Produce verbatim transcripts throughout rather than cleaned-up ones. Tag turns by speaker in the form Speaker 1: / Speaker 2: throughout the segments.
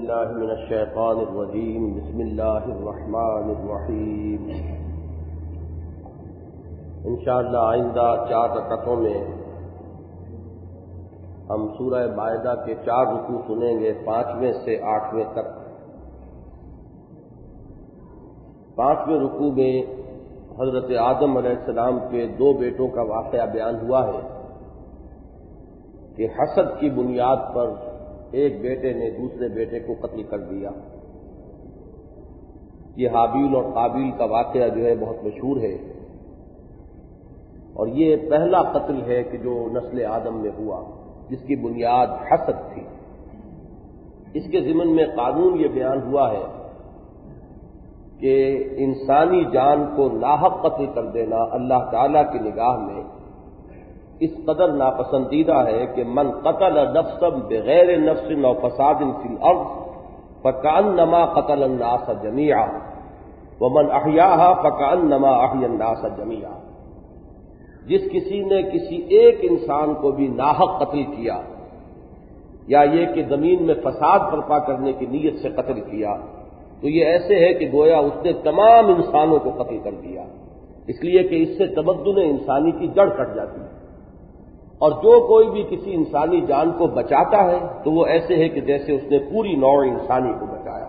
Speaker 1: باللہ من الشیطان الرجیم بسم اللہ الرحمن الرحیم۔ انشاءاللہ آئندہ چار رکعتوں میں ہم سورہ مائدہ کے چار رکوع سنیں گے، پانچویں سے آٹھویں تک۔ پانچویں رکوع میں حضرت آدم علیہ السلام کے دو بیٹوں کا واقعہ بیان ہوا ہے کہ حسد کی بنیاد پر ایک بیٹے نے دوسرے بیٹے کو قتل کر دیا۔ یہ حابیل اور قابیل کا واقعہ جو ہے بہت مشہور ہے، اور یہ پہلا قتل ہے کہ جو نسل آدم میں ہوا جس کی بنیاد حسد تھی۔ اس کے ضمن میں قانون یہ بیان ہوا ہے کہ انسانی جان کو ناحق قتل کر دینا اللہ تعالی کی نگاہ میں اس قدر ناپسندیدہ ہے کہ من قتل نفسا بغیر نفس او فساد فی الارض فکأنما قتل الناس جميعا ومن احیاها فکأنما احیا الناس جميعا۔ جس کسی نے کسی ایک انسان کو بھی ناحق قتل کیا یا یہ کہ زمین میں فساد برپا کرنے کی نیت سے قتل کیا تو یہ ایسے ہے کہ گویا اس نے تمام انسانوں کو قتل کر دیا، اس لیے کہ اس سے تمدن انسانی کی جڑ کٹ جاتی ہے۔ اور جو کوئی بھی کسی انسانی جان کو بچاتا ہے تو وہ ایسے ہے کہ جیسے اس نے پوری نوع انسانی کو بچایا۔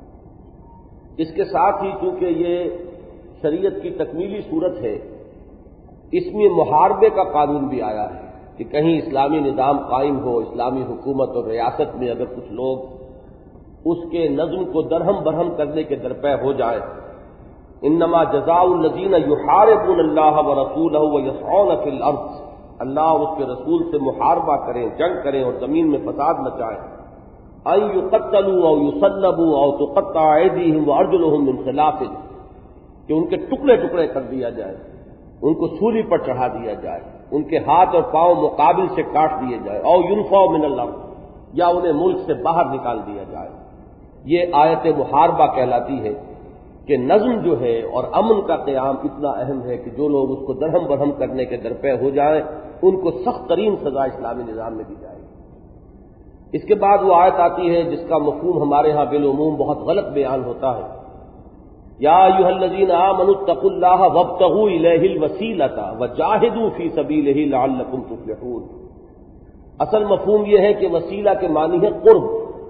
Speaker 1: اس کے ساتھ ہی چونکہ یہ شریعت کی تکمیلی صورت ہے، اس میں محاربے کا قانون بھی آیا ہے کہ کہیں اسلامی نظام قائم ہو، اسلامی حکومت اور ریاست میں اگر کچھ لوگ اس کے نظم کو درہم برہم کرنے کے درپے ہو جائے، انما جزاء الذین یحاربون اللہ ورسولہ ویسعون فی الارض، اللہ اور اس کے رسول سے محاربہ کریں، جنگ کریں اور زمین میں فساد مچائیں، ان یقتلوا او یصلبوا او تقطع ایدیہم وارجلہم من خلاف، کہ ان کے ٹکڑے ٹکڑے کر دیا جائے، ان کو سولی پر چڑھا دیا جائے، ان کے ہاتھ اور پاؤں مقابل سے کاٹ دیے جائے، او ینفوا من الارض، یا انہیں ملک سے باہر نکال دیا جائے۔ یہ آیت محاربہ کہلاتی ہے کہ نظم جو ہے اور امن کا قیام اتنا اہم ہے کہ جو لوگ اس کو درہم برہم کرنے کے درپے ہو جائیں ان کو سخت ترین سزا اسلامی نظام میں دی جائے گی۔ اس کے بعد وہ آیت آتی ہے جس کا مفہوم ہمارے ہاں بالعموم بہت غلط بیان ہوتا ہے، یا ایھا الذین آمنوا اتقوا اللہ وابتغوا الیہ الوسیلۃ وجاہدوا فی سبیلہ لعلکم تفلحون۔ اصل مفہوم یہ ہے کہ وسیلہ کے معنی ہے قرب۔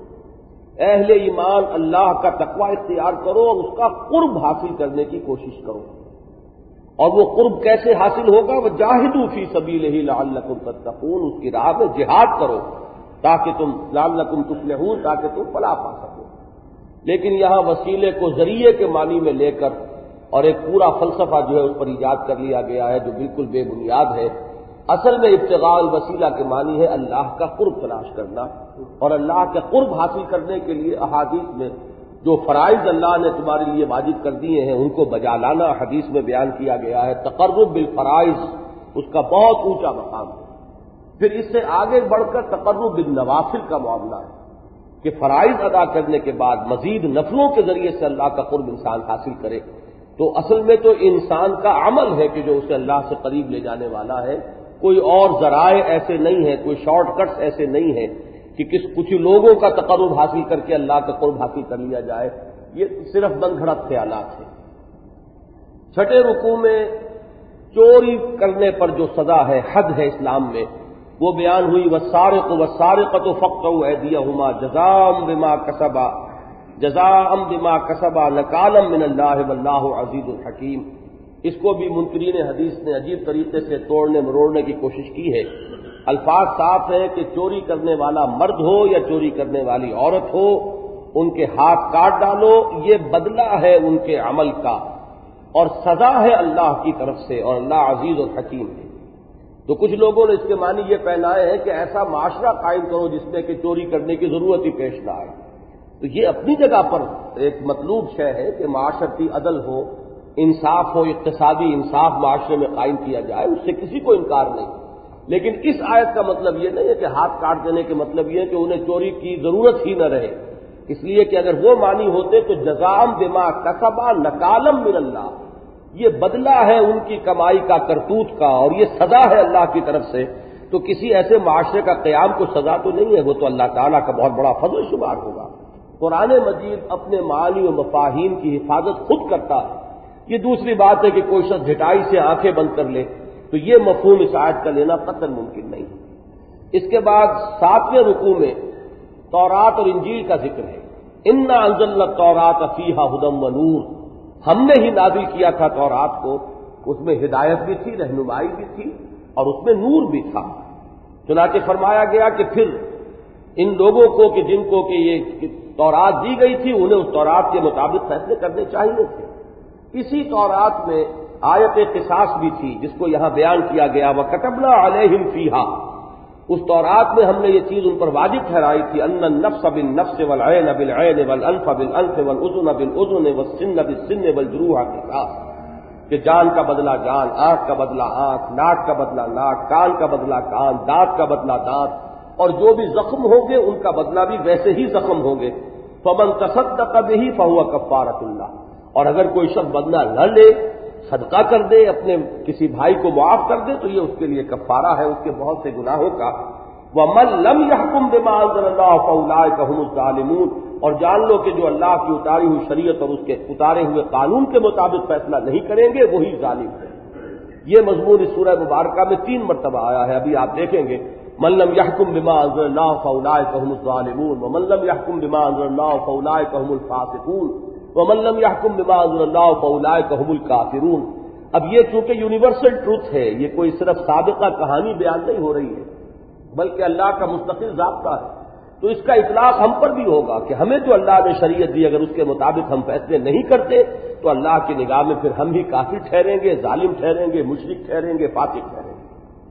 Speaker 1: اہل ایمان اللہ کا تقوی اختیار کرو اور اس کا قرب حاصل کرنے کی کوشش کرو، اور وہ قرب کیسے حاصل ہوگا؟ وجاہدوا فی سبیلہ لعلکم تتقون، اس کی راہ میں جہاد کرو تاکہ تم لعلکم تفلحون، تاکہ تم فلاح پا سکو۔ لیکن یہاں وسیلے کو ذریعے کے معنی میں لے کر اور ایک پورا فلسفہ جو ہے اس پر ایجاد کر لیا گیا ہے جو بالکل بے بنیاد ہے۔ اصل میں ابتغاء الوسیلہ کے معنی ہے اللہ کا قرب تلاش کرنا، اور اللہ کے قرب حاصل کرنے کے لیے احادیث میں جو فرائض اللہ نے تمہارے لیے واجب کر دیے ہیں ان کو بجا لانا حدیث میں بیان کیا گیا ہے۔ تقرب بالفرائض اس کا بہت اونچا مقام ہے۔ پھر اس سے آگے بڑھ کر تقرب بالنوافل کا معاملہ ہے کہ فرائض ادا کرنے کے بعد مزید نفلوں کے ذریعے سے اللہ کا قرب انسان حاصل کرے۔ تو اصل میں تو انسان کا عمل ہے کہ جو اسے اللہ سے قریب لے جانے والا ہے، کوئی اور ذرائع ایسے نہیں ہیں، کوئی شارٹ کٹس ایسے نہیں ہیں کہ کس کچھ لوگوں کا تقرب حاصل کر کے اللہ کا قرب حاصل کر لیا جائے۔ یہ صرف بن گھڑت خیالات ہیں۔ چھٹے رکوع میں چوری کرنے پر جو سزا ہے، حد ہے اسلام میں، وہ بیان ہوئی والسارق والسارقۃ فاقطعوا ایدیہما جزاء بما کسبا جزاء بما کسبا نکالا من اللہ واللہ عزیز الحکیم۔ اس کو بھی منکرین حدیث نے عجیب طریقے سے توڑنے مروڑنے کی کوشش کی ہے۔ الفاظ صاف ہے کہ چوری کرنے والا مرد ہو یا چوری کرنے والی عورت ہو، ان کے ہاتھ کاٹ ڈالو، یہ بدلہ ہے ان کے عمل کا اور سزا ہے اللہ کی طرف سے، اور اللہ عزیز اور حکیم ہے۔ تو کچھ لوگوں نے اس کے معنی یہ پہنائے ہیں کہ ایسا معاشرہ قائم کرو جس میں کہ چوری کرنے کی ضرورت ہی پیش نہ آئے۔ تو یہ اپنی جگہ پر ایک مطلوب شے ہے کہ معاشرتی عدل ہو، انصاف ہو، اقتصادی انصاف معاشرے میں قائم کیا جائے، اس سے کسی کو انکار نہیں۔ لیکن اس آیت کا مطلب یہ نہیں ہے کہ ہاتھ کاٹ دینے کے مطلب یہ ہے کہ انہیں چوری کی ضرورت ہی نہ رہے، اس لیے کہ اگر وہ معنی ہوتے تو جزاء بما کسبا نکالا من اللہ، یہ بدلہ ہے ان کی کمائی کا، کرتوت کا، اور یہ سزا ہے اللہ کی طرف سے، تو کسی ایسے معاشرے کا قیام کو سزا تو نہیں ہے، وہ تو اللہ تعالیٰ کا بہت بڑا فضل شمار ہوگا۔ قرآن مجید اپنے معانی و مفاہیم کی حفاظت خود کرتا ہے۔ یہ دوسری بات ہے کہ کوئی شخص جھٹائی سے آنکھیں بند کر لے تو یہ مفہوم اس آیت کا لینا قطعاً ممکن نہیں۔ اس کے بعد ساتویں رکوع میں تورات اور انجیل کا ذکر ہے۔ انا انزلنا التوراۃ فیہا ھدی و نور، ہم نے ہی نازل کیا تھا تورات کو، اس میں ہدایت بھی تھی، رہنمائی بھی تھی، اور اس میں نور بھی تھا۔ چنانچہ فرمایا گیا کہ پھر ان لوگوں کو کہ جن کو کہ یہ تورات دی گئی تھی انہیں اس تورات کے مطابق فیصلے کرنے چاہیے تھے۔ اسی تورات میں آیت قصاص بھی تھی جس کو یہاں بیان کیا گیا، وَكَتَبْنَا عَلَيْهِمْ فِيهَا، اس تورات میں ہم نے یہ چیز ان پر واجب ٹھہرائی تھی، ان النفس بالنفس والعین بالعین والانف بالانف والاذن بالاذن والسن بالسن والجروح قصاص، کہ جان کا بدلہ جان، آنکھ کا بدلہ آنکھ، ناک کا بدلہ ناک، کان کا بدلہ کان، دانت کا بدلہ دانت، اور جو بھی زخم ہوں گے ان کا بدلہ بھی ویسے ہی زخم ہوں گے۔ فمن تصدق به فهو کفارۃ اللہ، اور اگر کوئی شخص بدلہ نہ لے، صدقہ کر دے، اپنے کسی بھائی کو معاف کر دے، تو یہ اس کے لیے کفارہ ہے اس کے بہت سے گناہوں کا۔ وَمَن لَّمْ يَحْكُم بِمَا أَنزَلَ اللَّهُ فَأُولَٰئِكَ هُمُ الظَّالِمُونَ، اور جان لو کہ جو اللہ کی اتاری ہوئی شریعت اور اس کے اتارے ہوئے قانون کے مطابق فیصلہ نہیں کریں گے وہی ظالم ہے۔ یہ مضمون اس سورہ مبارکہ میں تین مرتبہ آیا ہے، ابھی آپ دیکھیں گے، من لم يحكم بما انزل الله فاولئك هم الظالمون، ومن لم يحكم بما انزل الله فاولئك هم الفاسقون، ومن لم يحكم بما انزل الله فاولئك هم الكافرون۔ اب یہ چونکہ یونیورسل ٹروتھ ہے، یہ کوئی صرف سابقہ کہانی بیان نہیں ہو رہی ہے بلکہ اللہ کا مستقل ضابطہ ہے، تو اس کا اطلاق ہم پر بھی ہوگا کہ ہمیں جو اللہ نے شریعت دی اگر اس کے مطابق ہم فیصلے نہیں کرتے تو اللہ کی نگاہ میں پھر ہم بھی کافر ٹھہریں گے، ظالم ٹھہریں گے، مشرک ٹھہریں گے، فاسق ٹھہریں گے۔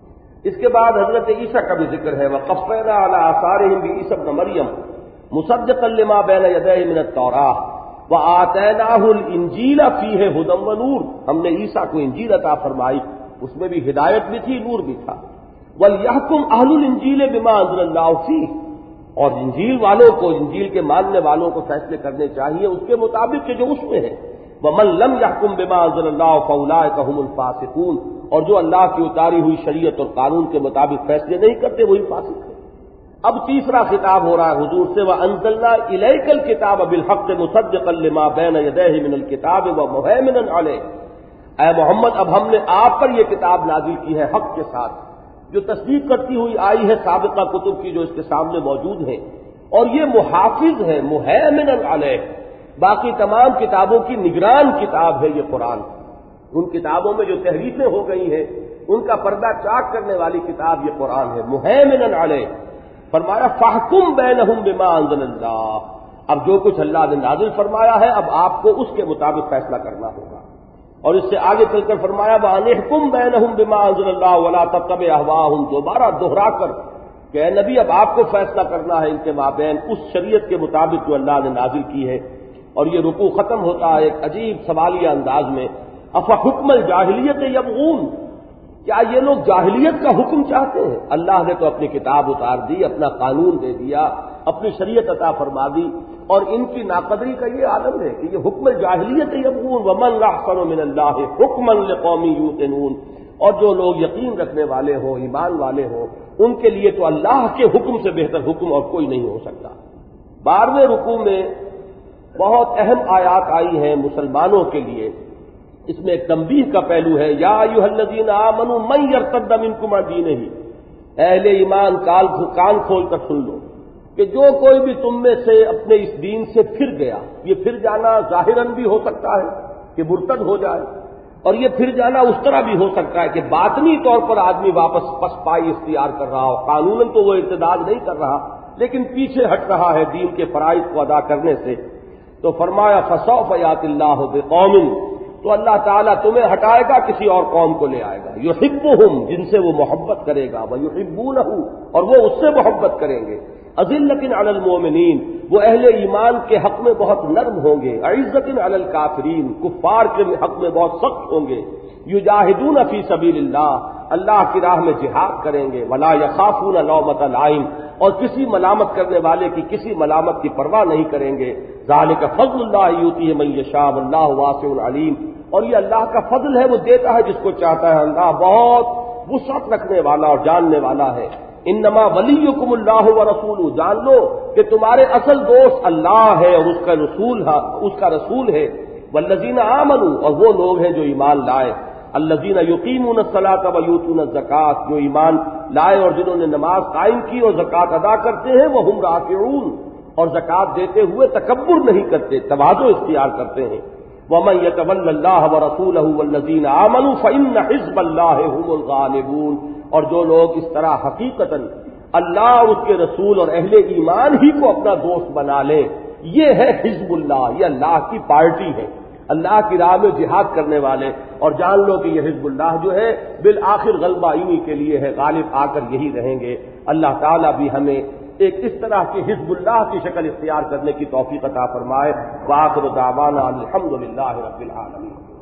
Speaker 1: اس کے بعد حضرت عیسیٰ کا بھی ذکر ہے، وَقَفَّيْنَا عَلَىٰ آثَارِهِمْ بِعِیسَىٰ ابْنِ مَرْیَم مُصَدِّقًا لِمَا بَیْنَ یَدَیْهِ مِنَ التَّوْرَاةِ وَآتَيْنَاهُ الْإِنجِیلَ فِیہِ ھُدًى وَنُورٌ، ہم نے عیسیٰ کو انجیل عطا فرمائی، اس میں بھی ہدایت بھی تھی، نور بھی تھا۔ وَلْيَحْكُمْ أَهْلُ الْإِنجِیلِ بِمَا أَنزَلَ اللَّهُ فِیہ، اور انجیل والوں کو، انجیل کے ماننے والوں کو فیصلے کرنے چاہیے اس کے مطابق کہ جو اس میں ہے۔ وَمَن لَّمْ يَحْكُم بِمَا أَنزَلَ اللَّهُ فَأُولَٰئِكَ هُمُ الْفَاسِقُونَ، اور جو اللہ کی اتاری ہوئی شریعت اور قانون کے مطابق فیصلے نہیں کرتے وہی فاسق ہے۔ اب تیسرا خطاب ہو رہا ہے حضور سے، وَأَنزَلْنَا إِلَيْكَ الْكِتَابَ بِالْحَقِّ مُصَدِّقًا لِمَا بَيْنَ يَدَيْهِ مِنَ الْكِتَابِ وَمُهَيْمِنًا عَلَيْهِ، اے محمد اب ہم نے آپ پر یہ کتاب نازل کی ہے حق کے ساتھ، جو تصدیق کرتی ہوئی آئی ہے سابقہ کتب کی جو اس کے سامنے موجود ہیں، اور یہ محافظ ہے، مُهَيْمِنًا عَلَيْهِ، باقی تمام کتابوں کی نگران کتاب ہے یہ قرآن۔ ان کتابوں میں جو تحریفیں ہو گئی ہیں ان کا پردہ چاک کرنے والی کتاب یہ قرآن ہے، مُهَيْمِنًا عَلَيْهِ۔ فرمایا فَاحْكُم بَيْنَهُم بِمَا أَنزَلَ اللَّهُ، اب جو کچھ اللہ نے نازل فرمایا ہے اب آپ کو اس کے مطابق فیصلہ کرنا ہوگا۔ اور اس سے آگے چل کر فرمایا وَأَنِحْكُم بَيْنَهُم بِمَا أَنزَلَ اللَّهُ وَلَا تَتَّبِعْ أَهْوَاءَهُم، دوبارہ دہرا کر کہ اے نبی اب آپ کو فیصلہ کرنا ہے ان کے مابین اس شریعت کے مطابق جو اللہ نے نازل کی ہے۔ اور یہ رکوع ختم ہوتا ہے ایک عجیب سوالیہ انداز میں، افحکم الجاہلیت یبغون، کیا یہ لوگ جاہلیت کا حکم چاہتے ہیں؟ اللہ نے تو اپنی کتاب اتار دی، اپنا قانون دے دیا، اپنی شریعت عطا فرما دی، اور ان کی ناقدری کا یہ عالم ہے کہ یہ حکم الجاہلیت یبغون، ومن احسن من اللہ حکما لقوم یوقنون، اور جو لوگ یقین رکھنے والے ہوں، ایمان والے ہوں، ان کے لیے تو اللہ کے حکم سے بہتر حکم اور کوئی نہیں ہو سکتا۔ بارہویں رکوع میں بہت اہم آیات آئی ہیں مسلمانوں کے لیے، اس میں ایک تنبیہ کا پہلو ہے، یا ایھا الذین آمنوا من یرتد منکم عن دینہ، اہل ایمان کان کھول کر سن لو کہ جو کوئی بھی تم میں سے اپنے اس دین سے پھر گیا، یہ پھر جانا ظاہراً بھی ہو سکتا ہے کہ مرتد ہو جائے، اور یہ پھر جانا اس طرح بھی ہو سکتا ہے کہ باطنی طور پر آدمی واپس پس پائی اختیار کر رہا ہو، قانوناً تو وہ ارتداد نہیں کر رہا لیکن پیچھے ہٹ رہا ہے دین کے فرائض کو ادا کرنے سے۔ تو فرمایا فسوف یأتی اللہ بقوم، تو اللہ تعالیٰ تمہیں ہٹائے گا کسی اور قوم کو لے آئے گا، یحبہم، جن سے وہ محبت کرے گا، ویحبونہ، اور وہ اس سے محبت کریں گے، اذلۃ علی المؤمنین، وہ اہل ایمان کے حق میں بہت نرم ہوں گے، عزت علی الکافرین، کفار کے حق میں بہت سخت ہوں گے، یجاہدون فی سبیل اللہ، اللہ کی راہ میں جہاد کریں گے، ولا یخافون لومۃ لائم، اور کسی ملامت کرنے والے کی کسی ملامت کی پرواہ نہیں کریں گے، ذالک فضل اللہ یؤتیہ من یشاء واللہ واسع علیم، اور یہ اللہ کا فضل ہے، وہ دیتا ہے جس کو چاہتا ہے، اللہ بہت وسعت رکھنے والا اور جاننے والا ہے۔ انما ولیکم اللہ ورسولہ، جان لو کہ تمہارے اصل دوست اللہ ہے اور اس کا رسول ہے، اس کا رسول ہے، والذین آمنوا، اور وہ لوگ ہیں جو ایمان لائے، الذین یقیمون الصلاۃ ویؤتون الزکاۃ، جو ایمان لائے اور جنہوں نے نماز قائم کی اور زکوٰۃ ادا کرتے ہیں، وہم راکعون، اور زکوٰۃ دیتے ہوئے تکبر نہیں کرتے، تواضع اختیار کرتے ہیں، ومن یتول اللہ ورسولہ والذین آمنوا فإن حزب اللہ هم الغالبون، اور جو لوگ اس طرح حقیقتاً اللہ اور اس کے رسول اور اہل ایمان ہی کو اپنا دوست بنا لیں، یہ ہے حزب اللہ، یہ اللہ کی پارٹی ہے، اللہ کی راہ میں جہاد کرنے والے، اور جان لو کہ یہ حزب اللہ جو ہے بالآخر غلبہ انہی کے لیے ہے، غالب آ کر یہی رہیں گے۔ اللہ تعالیٰ بھی ہمیں ایک اس طرح کی حزب اللہ کی شکل اختیار کرنے کی توفیق عطا فرمائے۔ وآخر دعوانا الحمدللہ رب العالمین۔